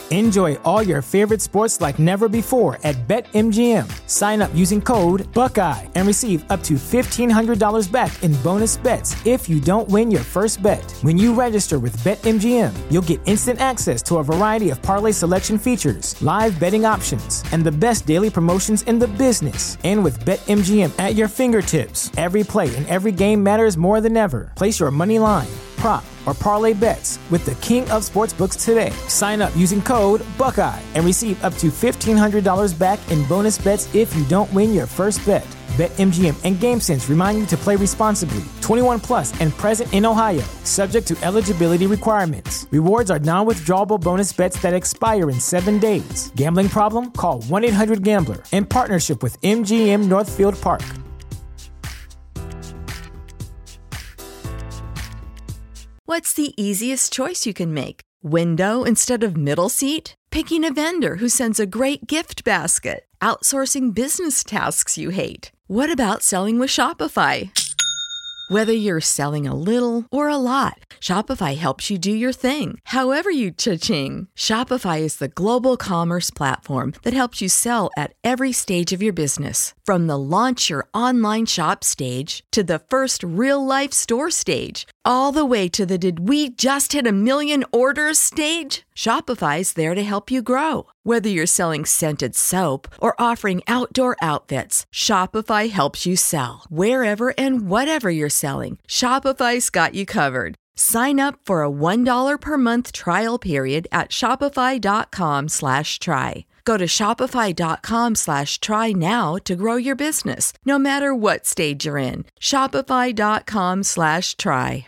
Enjoy all your favorite sports like never before at BetMGM. Sign up using code Buckeye and receive up to $1,500 back in bonus bets if you don't win your first bet. When you register with BetMGM, you'll get instant access to a variety of parlay selection features, live betting options, and the best daily promotions in the business. And with BetMGM at your fingertips, every play and every game matters more than ever. Place your money line, prop, or parlay bets with the king of sportsbooks today. Sign up using code Buckeye and receive up to $1,500 back in bonus bets if you don't win your first bet. BetMGM and GameSense remind you to play responsibly. 21 plus and present in Ohio, subject to eligibility requirements. Rewards are non-withdrawable bonus bets that expire in 7 days. Gambling problem? Call 1-800-GAMBLER. In partnership with MGM Northfield Park. What's the easiest choice you can make? Window instead of middle seat? Picking a vendor who sends a great gift basket? Outsourcing business tasks you hate? What about selling with Shopify? Whether you're selling a little or a lot, Shopify helps you do your thing, however you cha-ching. Shopify is the global commerce platform that helps you sell at every stage of your business. From the launch your online shop stage to the first real-life store stage, all the way to the did we just hit 1 million orders stage. Shopify's there to help you grow. Whether you're selling scented soap or offering outdoor outfits, Shopify helps you sell. Wherever and whatever you're selling, Shopify's got you covered. Sign up for a $1 per month trial period at shopify.com/try. Go to shopify.com/try now to grow your business, no matter what stage you're in. Shopify.com/try.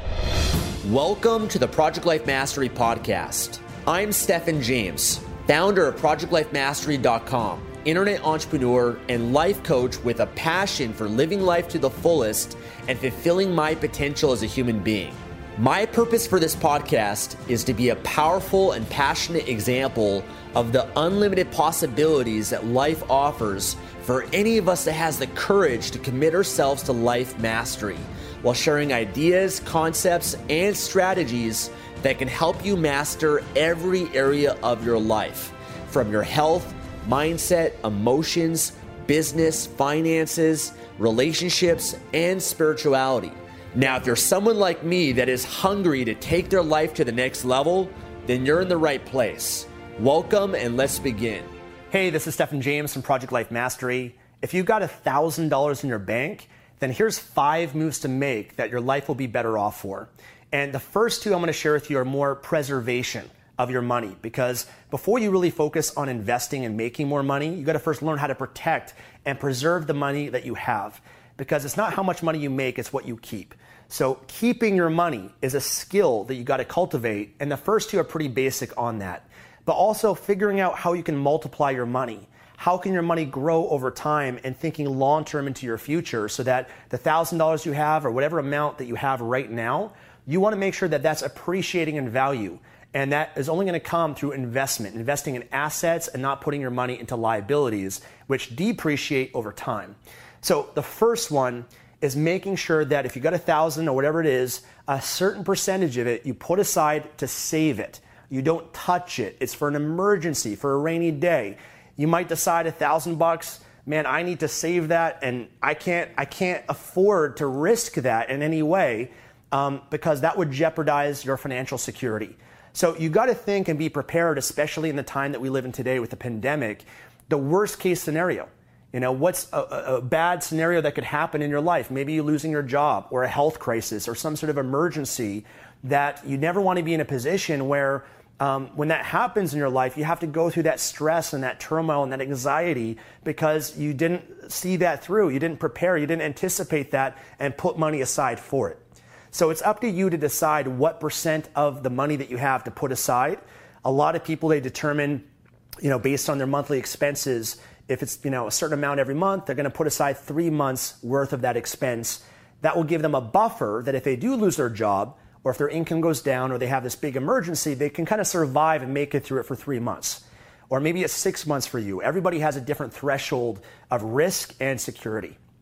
Welcome to the Project Life Mastery Podcast. I'm Stephen James, founder of ProjectLifeMastery.com, internet entrepreneur and life coach with a passion for living life to the fullest and fulfilling my potential as a human being. My purpose for this podcast is to be a powerful and passionate example of the unlimited possibilities that life offers for any of us that has the courage to commit ourselves to life mastery, while sharing ideas, concepts, and strategies that can help you master every area of your life, from your health, mindset, emotions, business, finances, relationships, and spirituality. Now, if you're someone like me that is hungry to take their life to the next level, then you're in the right place. Welcome, and let's begin. Hey, this is Stephen James from Project Life Mastery. If you've got $1,000 in your bank, then here's 5 moves to make that your life will be better off for. And the first 2 I'm going to share with you are more preservation of your money, because before you really focus on investing and making more money, you got to first learn how to protect and preserve the money that you have, because it's not how much money you make, it's what you keep. So keeping your money is a skill that you got to cultivate, and the first 2 are pretty basic on that. But also figuring out how you can multiply your money. How can your money grow over time, and thinking long-term into your future, so that the $1,000 you have or whatever amount that you have right now, you want to make sure that that's appreciating in value. And that is only going to come through investment, investing in assets and not putting your money into liabilities, which depreciate over time. So the first one is making sure that if you got 1,000 or whatever it is, a certain percentage of it you put aside to save it. You don't touch it. It's for an emergency, for a rainy day. You might decide $1,000, man, I need to save that, and I can't afford to risk that in any way, because that would jeopardize your financial security. So you got to think and be prepared, especially in the time that we live in today with the pandemic, the worst case scenario. You know, what's a bad scenario that could happen in your life? Maybe you losing your job, or a health crisis, or some sort of emergency that you never want to be in a position where when that happens in your life, you have to go through that stress and that turmoil and that anxiety because you didn't see that through. You didn't prepare, you didn't anticipate that and put money aside for it. So it's up to you to decide what % of the money that you have to put aside. A lot of people, they determine, based on their monthly expenses, if it's, a certain amount every month, they're going to put aside 3 months worth of that expense. That will give them a buffer that if they do lose their job, or if their income goes down, or they have this big emergency, they can kind of survive and make it through it for 3 months. Or maybe it's 6 months for you. Everybody has a different threshold of risk and security.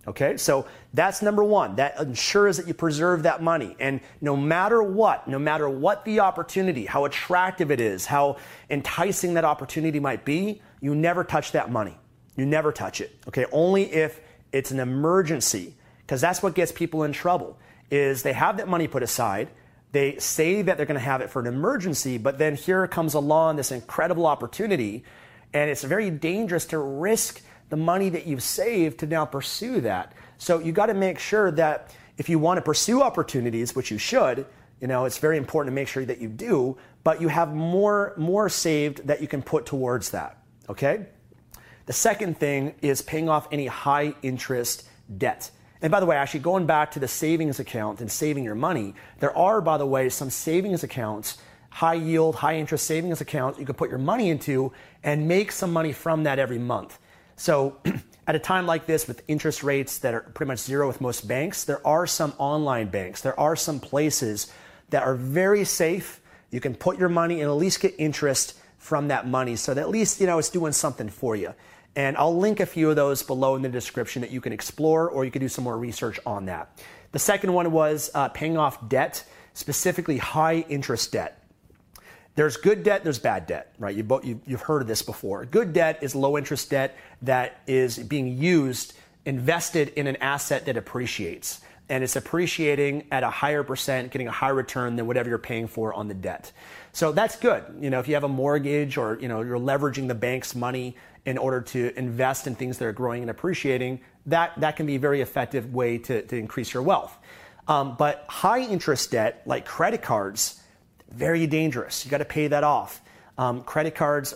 Okay, so that's number one. That ensures that you preserve that money. And no matter what the opportunity, how attractive it is, how enticing that opportunity might be, you never touch that money. You never touch it. Okay, only if it's an emergency, because that's what gets people in trouble, is they have that money put aside, they say that they're going to have it for an emergency, but then here comes along this incredible opportunity, and it's very dangerous to risk the money that you've saved to now pursue that. So you got to make sure that if you want to pursue opportunities, which you should, it's very important to make sure that you do, but you have more saved that you can put towards that, okay? The second thing is paying off any high interest debt. And by the way, actually going back to the savings account and saving your money, there are, by the way, some savings accounts, high yield, high interest savings accounts you can put your money into and make some money from that every month. So at a time like this with interest rates that are pretty much zero with most banks, there are some online banks. There are some places that are very safe. You can put your money and at least get interest from that money. So that at least, it's doing something for you. And I'll link a few of those below in the description that you can explore, or you can do some more research on that. The second one was paying off debt, specifically high interest debt. There's good debt, there's bad debt, right? You've heard of this before. Good debt is low interest debt that is being invested in an asset that appreciates. And it's appreciating at a higher percent, getting a higher return than whatever you're paying for on the debt. So that's good. If you have a mortgage or, you're leveraging the bank's money in order to invest in things that are growing and appreciating, that can be a very effective way to increase your wealth. But high interest debt, like credit cards, very dangerous. You got to pay that off. Credit cards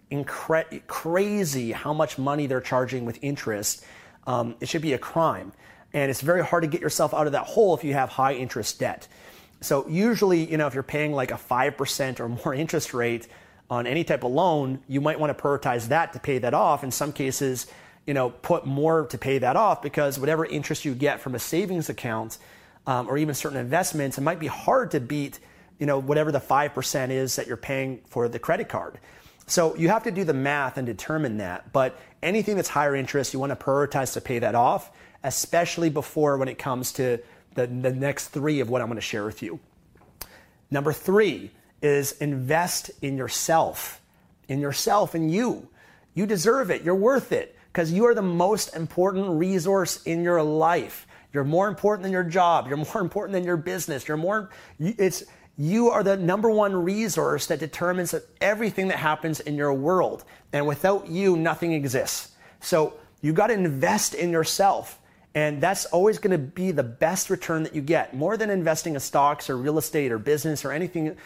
are crazy how much money they're charging with interest. It should be a crime. And it's very hard to get yourself out of that hole if you have high interest debt. So usually, if you're paying like a 5% or more interest rate on any type of loan, you might want to prioritize that to pay that off. In some cases, put more to pay that off, because whatever interest you get from a savings account or even certain investments, it might be hard to beat whatever the 5% is that you're paying for the credit card. So you have to do the math and determine that. But anything that's higher interest, you want to prioritize to pay that off, especially before when it comes to the next three of what I'm going to share with you. Number 3 is invest in yourself. In you. You deserve it. You're worth it, because you are the most important resource in your life. You're more important than your job. You're more important than your business. You are the number one resource that determines everything that happens in your world. And without you, nothing exists. So you got to invest in yourself. And that's always going to be the best return that you get. More than investing in stocks or real estate or business or anything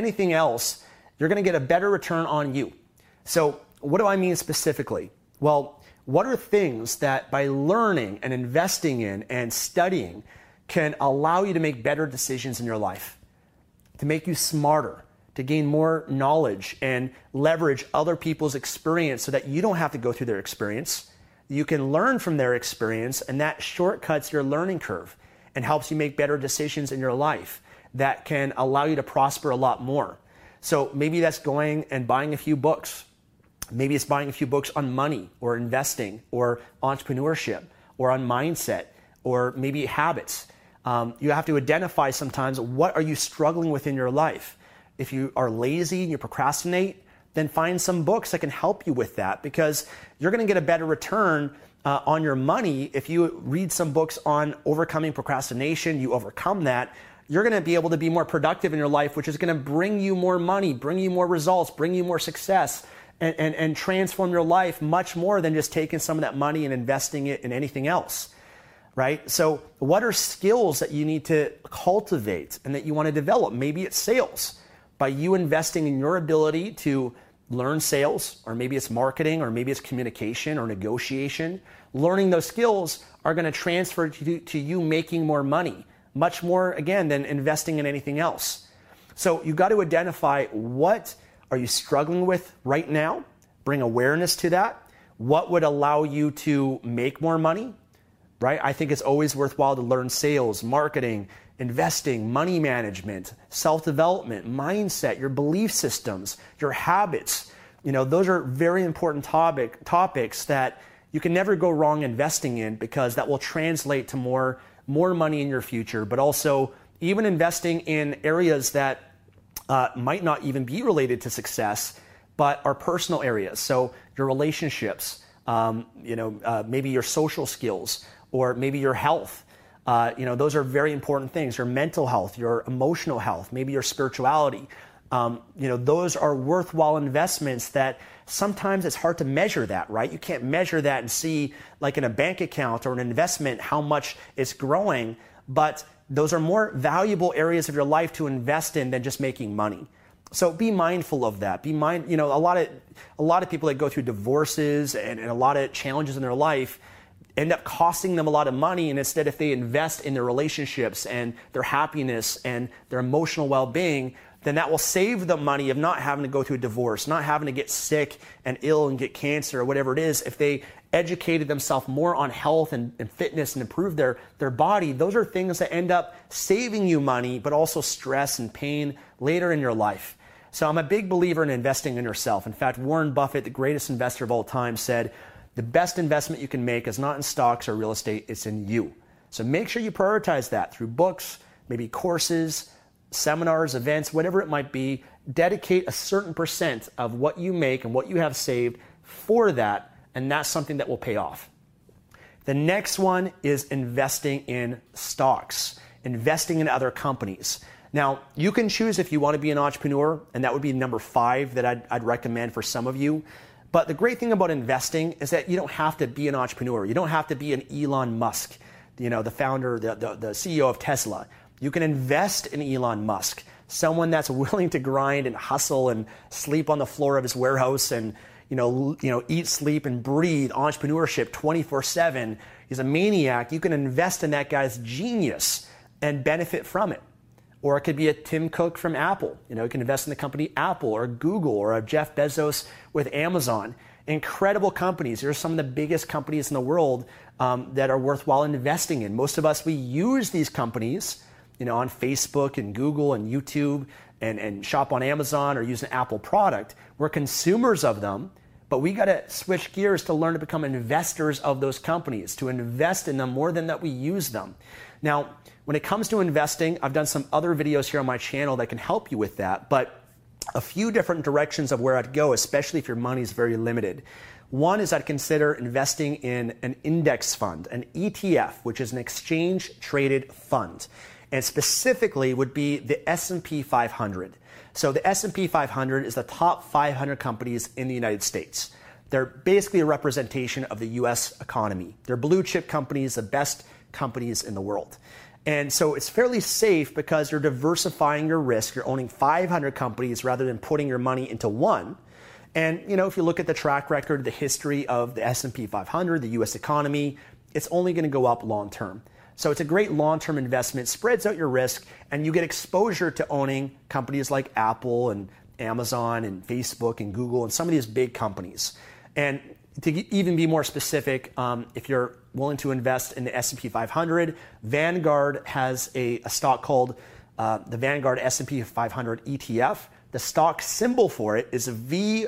else, you're going to get a better return on you. So what do I mean specifically? Well, what are things that by learning and investing in and studying can allow you to make better decisions in your life, to make you smarter, to gain more knowledge and leverage other people's experience so that you don't have to go through their experience? You can learn from their experience, and that shortcuts your learning curve and helps you make better decisions in your life that can allow you to prosper a lot more. So maybe that's going and buying a few books. Maybe it's buying a few books on money or investing or entrepreneurship or on mindset or maybe habits. You have to identify sometimes what are you struggling with in your life. If you are lazy and you procrastinate, then find some books that can help you with that, because you're going to get a better return on your money if you read some books on overcoming procrastination. You overcome that, you're going to be able to be more productive in your life, which is going to bring you more money, bring you more results, bring you more success, and transform your life much more than just taking some of that money and investing it in anything else, right? So what are skills that you need to cultivate and that you want to develop? Maybe it's sales. By you investing in your ability to learn sales, or maybe it's marketing, or maybe it's communication or negotiation, learning those skills are going to transfer to you making more money, much more, again, than investing in anything else. So you've got to identify what are you struggling with right now, bring awareness to that. What would allow you to make more money, right? I think it's always worthwhile to learn sales, marketing, investing, money management, self-development, mindset, your belief systems, your habits. Those are very important topics that you can never go wrong investing in, because that will translate to more money in your future, but also even investing in areas that might not even be related to success, but are personal areas. So your relationships, maybe your social skills, or maybe your health. Those are very important things. Your mental health, your emotional health, maybe your spirituality. Those are worthwhile investments that sometimes it's hard to measure that, right? You can't measure that and see, like in a bank account or an investment, how much it's growing, but those are more valuable areas of your life to invest in than just making money. So be mindful of that. A lot of people that go through divorces and a lot of challenges in their life end up costing them a lot of money, and instead, if they invest in their relationships and their happiness and their emotional well-being, then that will save them money of not having to go through a divorce, not having to get sick and ill and get cancer or whatever it is. If they educated themselves more on health and fitness and improve their body, those are things that end up saving you money, but also stress and pain later in your life. So I'm a big believer in investing in yourself. In fact, Warren Buffett, the greatest investor of all time, said, the best investment you can make is not in stocks or real estate, it's in you. So make sure you prioritize that through books, maybe courses, seminars, events, whatever it might be. Dedicate a certain percent of what you make and what you have saved for that, and that's something that will pay off. The next one is investing in stocks, investing in other companies. Now, you can choose if you want to be an entrepreneur, and that would be number 5 that I'd recommend for some of you. But the great thing about investing is that you don't have to be an entrepreneur. You don't have to be an Elon Musk, the founder, the CEO of Tesla. You can invest in Elon Musk, someone that's willing to grind and hustle and sleep on the floor of his warehouse and eat, sleep, and breathe entrepreneurship 24/7. He's a maniac. You can invest in that guy's genius and benefit from it. Or it could be a Tim Cook from Apple. You can invest in the company Apple or Google, or a Jeff Bezos with Amazon. Incredible companies. They're some of the biggest companies in the world that are worthwhile investing in. Most of us, we use these companies on Facebook and Google and YouTube and shop on Amazon or use an Apple product. We're consumers of them, but we got to switch gears to learn to become investors of those companies, to invest in them more than that we use them. Now, when it comes to investing, I've done some other videos here on my channel that can help you with that, but a few different directions of where I'd go, especially if your money is very limited. One is I'd consider investing in an index fund, an ETF, which is an exchange-traded fund, and specifically would be the S&P 500. So the S&P 500 is the top 500 companies in the United States. They're basically a representation of the U.S. economy. They're blue chip companies, the best companies in the world. And so it's fairly safe because you're diversifying your risk. You're owning 500 companies rather than putting your money into one. And if you look at the track record, the history of the S&P 500, the U.S. economy, it's only going to go up long term. So it's a great long-term investment, spreads out your risk, and you get exposure to owning companies like Apple and Amazon and Facebook and Google and some of these big companies. And to even be more specific, if you're willing to invest in the S&P 500, Vanguard has a stock called the Vanguard S&P 500 ETF. The stock symbol for it is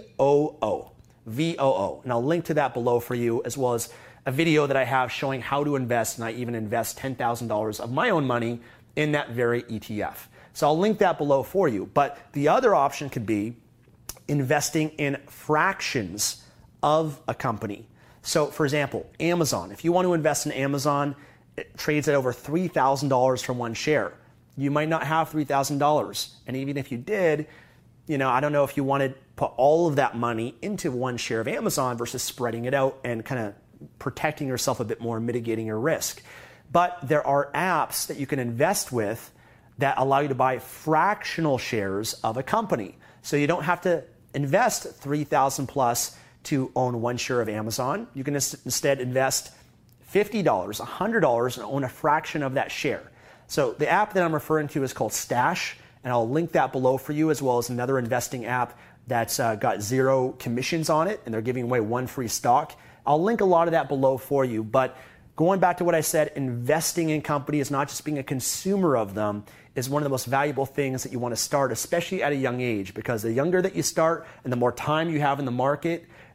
VOO. VOO. And I'll link to that below for you, as well as a video that I have showing how to invest, and I even invest $10,000 of my own money in that very ETF. So I'll link that below for you. But the other option could be investing in fractions of a company. So for example, Amazon. If you want to invest in Amazon, it trades at over $3,000 for one share. You might not have $3,000. And even if you did, I don't know if you want to put all of that money into one share of Amazon versus spreading it out and kind of protecting yourself a bit more, mitigating your risk. But there are apps that you can invest with that allow you to buy fractional shares of a company. So you don't have to invest $3,000 plus to own one share of Amazon. You can instead invest $50, $100 and own a fraction of that share. So the app that I'm referring to is called Stash, and I'll link that below for you, as well as another investing app that's got 0 commissions on it, and they're giving away 1 free stock. I'll link a lot of that below for you, but going back to what I said, investing in companies, not just being a consumer of them, is one of the most valuable things that you want to start, especially at a young age, because the younger that you start and the more time you have in the market,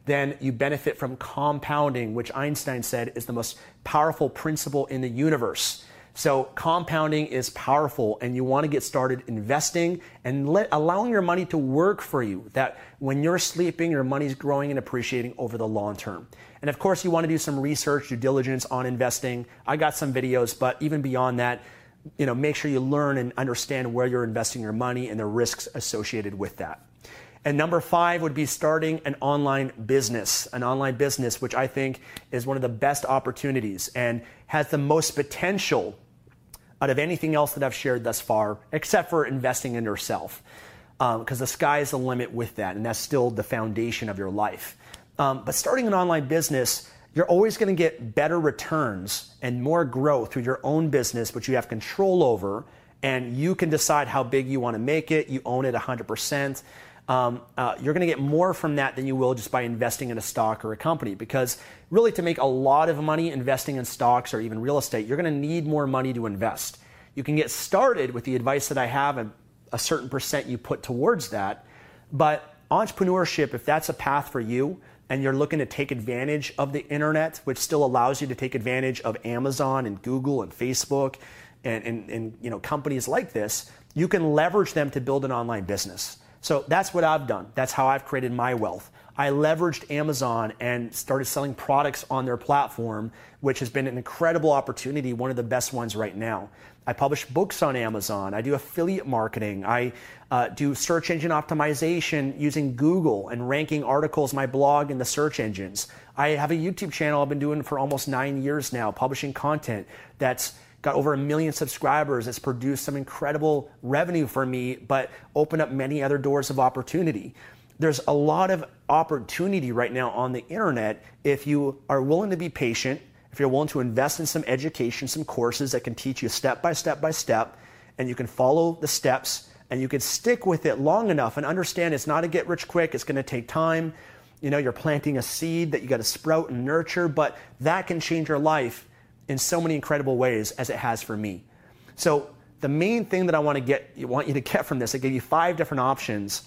then you benefit from compounding, which Einstein said is the most powerful principle in the universe. So compounding is powerful, and you want to get started investing and allowing your money to work for you, that when you're sleeping, your money's growing and appreciating over the long term. And of course, you want to do some research, due diligence on investing. I got some videos, but even beyond that, make sure you learn and understand where you're investing your money and the risks associated with that. And number 5 would be starting an online business, which I think is one of the best opportunities and has the most potential out of anything else that I've shared thus far, except for investing in yourself, because the sky is the limit with that, and that's still the foundation of your life. But starting an online business, you're always going to get better returns and more growth through your own business, which you have control over, and you can decide how big you want to make it. You own it 100%. You're going to get more from that than you will just by investing in a stock or a company, because really to make a lot of money investing in stocks or even real estate, you're going to need more money to invest. You can get started with the advice that I have, and a certain percent you put towards that. But entrepreneurship, if that's a path for you and you're looking to take advantage of the internet, which still allows you to take advantage of Amazon and Google and Facebook and companies like this, you can leverage them to build an online business. So that's what I've done. That's how I've created my wealth. I leveraged Amazon and started selling products on their platform, which has been an incredible opportunity, one of the best ones right now. I publish books on Amazon. I do affiliate marketing. I do search engine optimization using Google and ranking articles, my blog in the search engines. I have a YouTube channel I've been doing for almost 9 years now, publishing content that's got over 1 million subscribers. It's produced some incredible revenue for me, but opened up many other doors of opportunity. There's a lot of opportunity right now on the internet if you are willing to be patient, if you're willing to invest in some education, some courses that can teach you step by step by step, and you can follow the steps and you can stick with it long enough and understand it's not a get rich quick, it's going to take time. You're planting a seed that you got to sprout and nurture, but that can change your life in so many incredible ways as it has for me. So the main thing that I want you to get from this, I gave you 5 different options.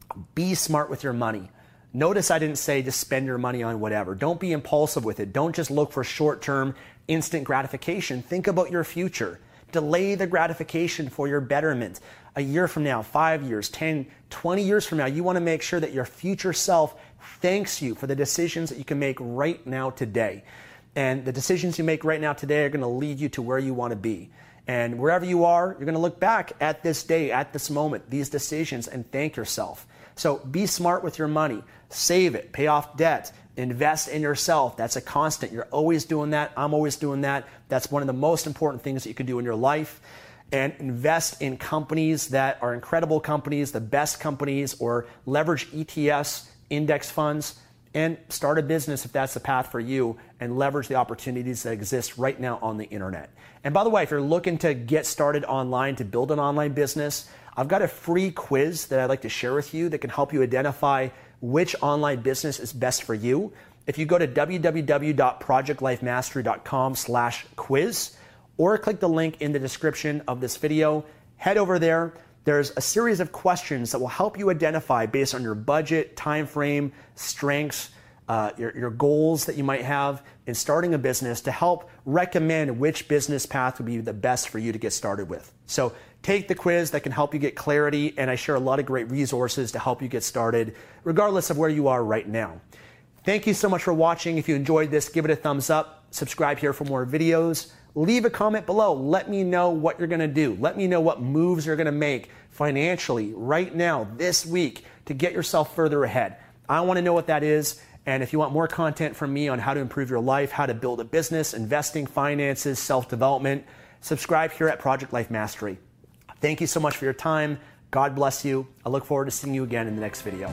Be smart with your money. Notice I didn't say just spend your money on whatever. Don't be impulsive with it. Don't just look for short-term instant gratification. Think about your future. Delay the gratification for your betterment. A year from now, 5 years, 10, 20 years from now, you want to make sure that your future self thanks you for the decisions that you can make right now today. And the decisions you make right now today are going to lead you to where you want to be. And wherever you are, you're going to look back at this day, at this moment, these decisions, and thank yourself. So be smart with your money. Save it. Pay off debt. Invest in yourself. That's a constant. You're always doing that. I'm always doing that. That's one of the most important things that you can do in your life. And invest in companies that are incredible companies, the best companies, or leverage ETFs, index funds, and start a business if that's the path for you, and leverage the opportunities that exist right now on the internet. And by the way, if you're looking to get started online, to build an online business, I've got a free quiz that I'd like to share with you that can help you identify which online business is best for you. If you go to www.projectlifemastery.com/quiz or click the link in the description of this video, head over there. There's a series of questions that will help you identify based on your budget, time frame, strengths, your goals that you might have in starting a business to help recommend which business path would be the best for you to get started with. So take the quiz that can help you get clarity, and I share a lot of great resources to help you get started, regardless of where you are right now. Thank you so much for watching. If you enjoyed this, give it a thumbs up. Subscribe here for more videos. Leave a comment below. Let me know what you're going to do. Let me know what moves you're going to make financially right now, this week, to get yourself further ahead. I want to know what that is. And if you want more content from me on how to improve your life, how to build a business, investing, finances, self-development, subscribe here at Project Life Mastery. Thank you so much for your time. God bless you. I look forward to seeing you again in the next video.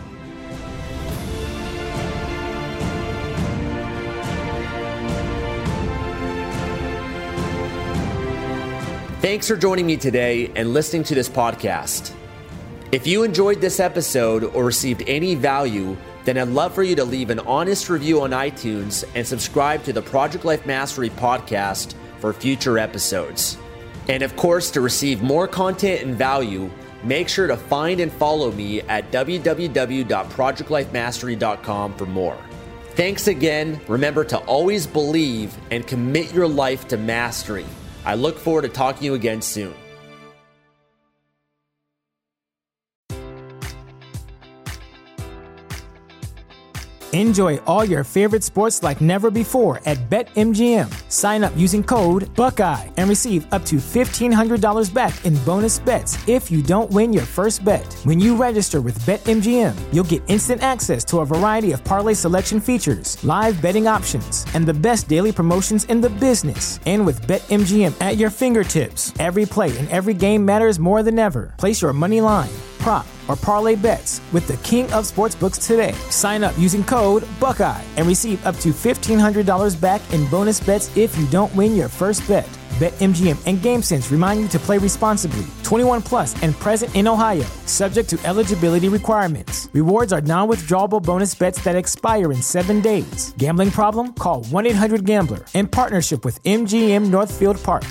Thanks for joining me today and listening to this podcast. If you enjoyed this episode or received any value, then I'd love for you to leave an honest review on iTunes and subscribe to the Project Life Mastery podcast for future episodes. And of course, to receive more content and value, make sure to find and follow me at www.projectlifemastery.com for more. Thanks again. Remember to always believe and commit your life to mastery. I look forward to talking to you again soon. Enjoy all your favorite sports like never before at BetMGM. Sign up using code Buckeye and receive up to $1,500 back in bonus bets if you don't win your first bet. When you register with BetMGM, you'll get instant access to a variety of parlay selection features, live betting options, and the best daily promotions in the business. And with BetMGM at your fingertips, every play and every game matters more than ever. Place your money line, prop, or parlay bets with the king of sportsbooks today. Sign up using code Buckeye and receive up to $1,500 back in bonus bets if you don't win your first bet. BetMGM and GameSense remind you to play responsibly. 21 plus and present in Ohio, subject to eligibility requirements. Rewards are non-withdrawable bonus bets that expire in 7 days. Gambling problem? Call 1-800-GAMBLER. In partnership with MGM Northfield Park.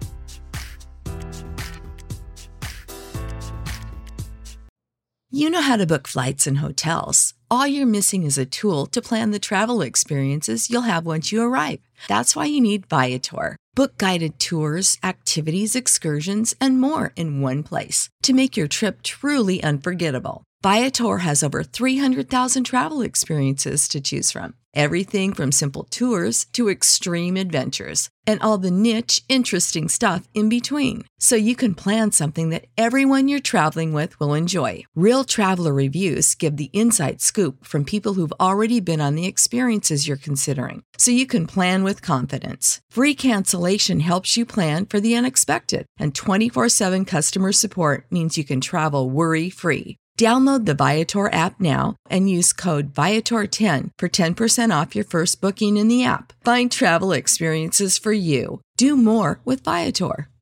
You know how to book flights and hotels. All you're missing is a tool to plan the travel experiences you'll have once you arrive. That's why you need Viator. Book guided tours, activities, excursions, and more in one place to make your trip truly unforgettable. Viator has over 300,000 travel experiences to choose from. Everything from simple tours to extreme adventures and all the niche, interesting stuff in between. So you can plan something that everyone you're traveling with will enjoy. Real traveler reviews give the inside scoop from people who've already been on the experiences you're considering. So you can plan with confidence. Free cancellation helps you plan for the unexpected. And 24/7 customer support means you can travel worry-free. Download the Viator app now and use code Viator10 for 10% off your first booking in the app. Find travel experiences for you. Do more with Viator.